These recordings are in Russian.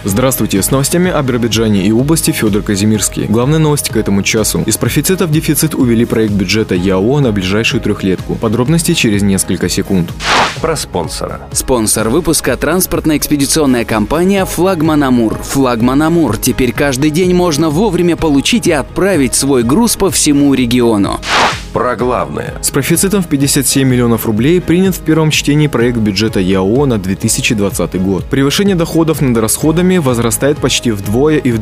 Здравствуйте, с новостями о Биробиджане и области Федор Казимирский. Главная новость к этому часу. Из профицита в дефицит увели проект бюджета ЯО на ближайшую трехлетку. Подробности через несколько секунд. Про спонсора. Спонсор выпуска – транспортно-экспедиционная компания «Флагман Амур». «Флагман Амур» теперь каждый день можно вовремя получить и отправить свой груз по всему региону. Про главное. С профицитом в 57 миллионов рублей принят в первом чтении проект бюджета ЯО на 2020 год. Превышение доходов над расходами возрастает почти вдвое и в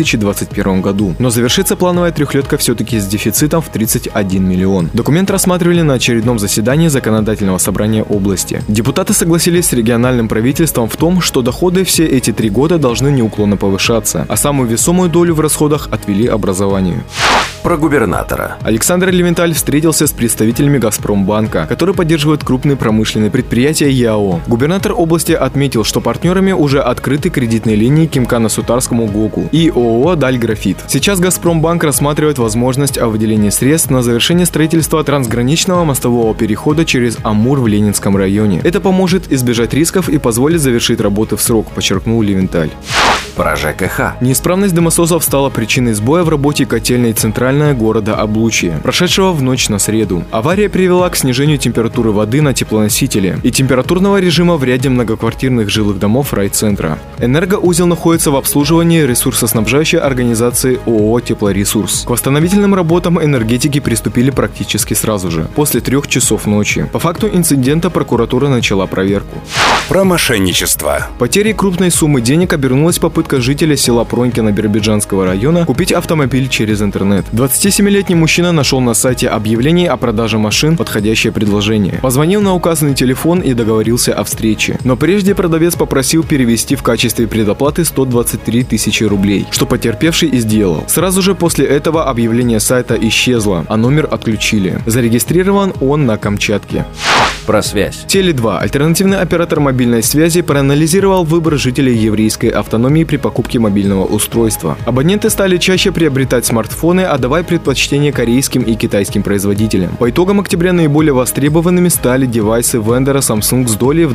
2021 году. Но завершится плановая трехлетка все-таки с дефицитом в 31 миллион. Документ рассматривали на очередном заседании Законодательного собрания области. Депутаты согласились с региональным правительством в том, что доходы все эти 3 года должны неуклонно повышаться, а самую весомую долю в расходах отвели образованию. Про губернатора. Александр Левенталь встретился с представителями «Газпромбанка», которые поддерживают крупные промышленные предприятия ЯО. Губернатор области отметил, что партнерами уже открыты кредитные линии к Имкано-Сутарскому ГОКу и ООО «Дальграфит». Сейчас «Газпромбанк» рассматривает возможность о выделении средств на завершение строительства трансграничного мостового перехода через Амур в Ленинском районе. Это поможет избежать рисков и позволит завершить работы в срок, подчеркнул Левенталь. Про ЖКХ. Неисправность дымососов стала причиной сбоя в работе котельной «Центральная» города Облучье, прошедшего в ночь на среду. Авария привела к снижению температуры воды на теплоносителе и температурного режима в ряде многоквартирных жилых домов райцентра. Энергоузел находится в обслуживании ресурсоснабжающей организации ООО «Теплоресурс». К восстановительным работам энергетики приступили практически сразу же, после 3 часов ночи. По факту инцидента прокуратура начала проверку. Про мошенничество. Потерей крупной суммы денег обернулась попытка жителя села Пронькино Биробиджанского района купить автомобиль через интернет. 27-летний мужчина нашел на сайте объявлений о продаже машин подходящее предложение. Позвонил на указанный телефон и договорился о встрече. Но прежде продавец попросил перевести в качестве предоплаты 123 тысячи рублей, что потерпевший и сделал. Сразу же после этого объявление сайта исчезло, а номер отключили. Зарегистрирован он на Камчатке. Про связь. Теле2, альтернативный оператор мобильной связи, проанализировал выбор жителей еврейской автономии при покупке мобильного устройства. Абоненты стали чаще приобретать смартфоны, отдавая предпочтение корейским и китайским производителям. По итогам октября наиболее востребованными стали девайсы вендора Samsung с долей в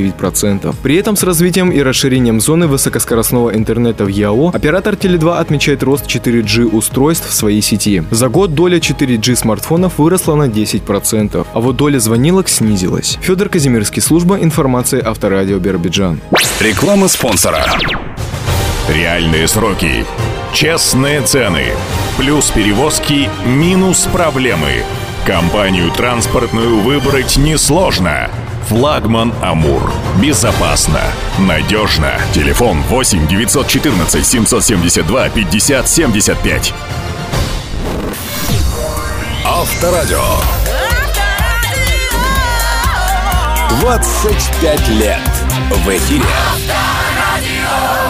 29%. При этом с развитием и расширением зоны высокоскоростного интернета в ЯО оператор Теле2 отмечает рост 4G устройств в своей сети. За год доля 4G смартфонов выросла на 10%, а вот доля звонилок снизилась. Федор Казимирский, служба информации Авторадио Биробиджан. Реклама спонсора. Реальные сроки, честные цены, плюс перевозки, минус проблемы. Компанию транспортную выбрать несложно. «Флагман Амур». Безопасно, надежно. Телефон 8 914 772 50 75. Авторадио. 25 лет в эфире.